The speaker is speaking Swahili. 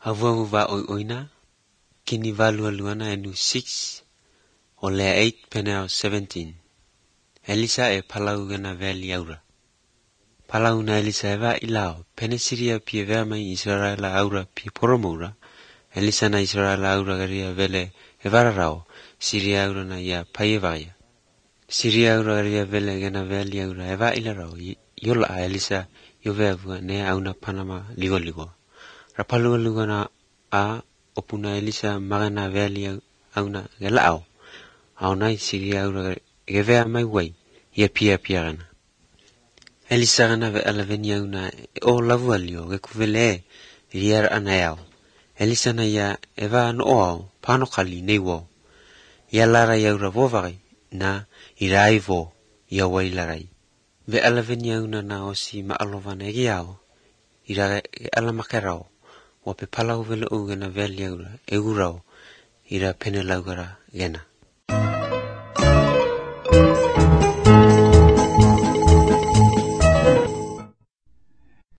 Havuavuva oina. Kini valua luana enu 6. Ole 8 penao 17. Elisa e palau gana veli aura. Palau na Elisa eva ilao. Pene Siria pie vermai Israela aura pie poromoura. Elisa na Israela aura garia vele evararao. Siria aura na ia paievaya. Siria aura garia vele gana veli aura eva ilarao. Yola a Elisa yoveavua ne auna panama ligo. Rapalua lugana a opuna Elisa magana veli auna gelao. Aunai Siria aura gevea mai wai. Ia pia gana. Elisa gana ve alavenia una o lavu alio gekuvele riar anayao. Elisa na ia eva no o panokali newo. Ia lara yaura vovagai na irai vo ia wai larai. Ve alavenia una na osi maalovana egiao. Ira alamakerao. Wape palau vele ugena veli aura egurao. Ira penelaugara gena.